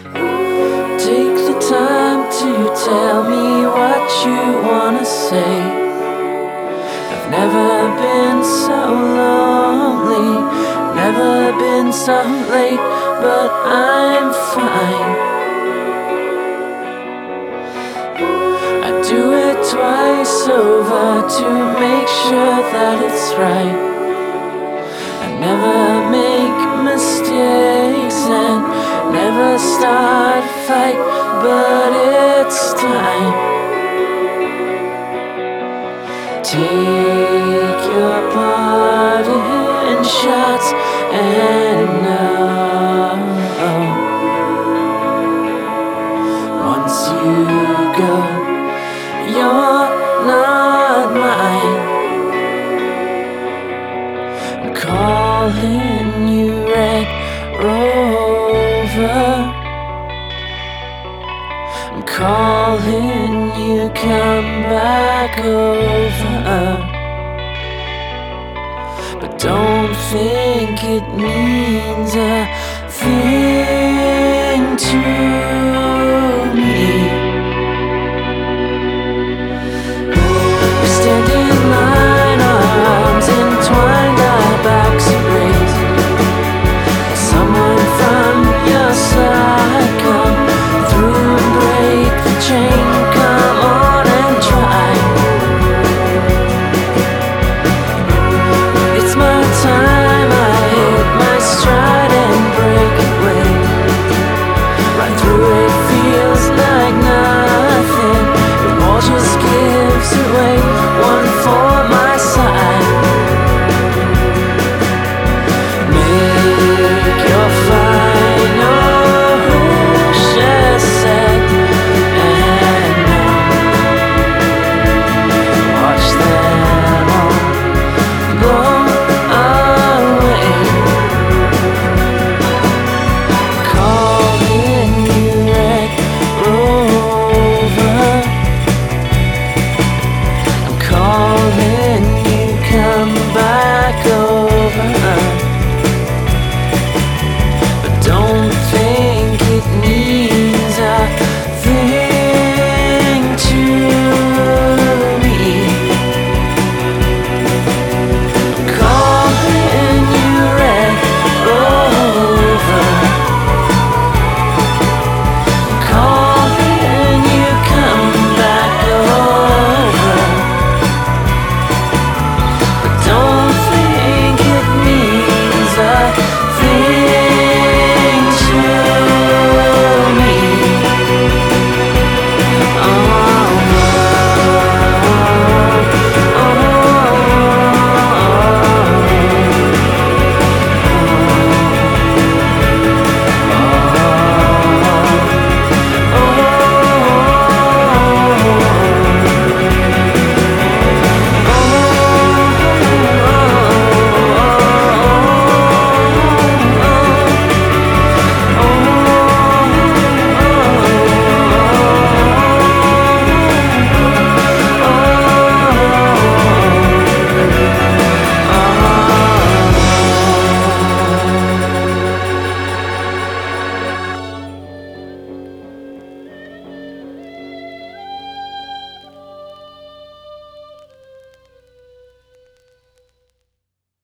Take the time to tell me what you wanna say. I've never been so lonely, never been so late, but I'm fine. I do it twice over to make sure that it's right. I never make mistakes and never start a fight, but it's time. Take your part in shots and know once you go, you're not mine. I'm calling you Red Rover. I'm calling you, come back over. But don't think it means a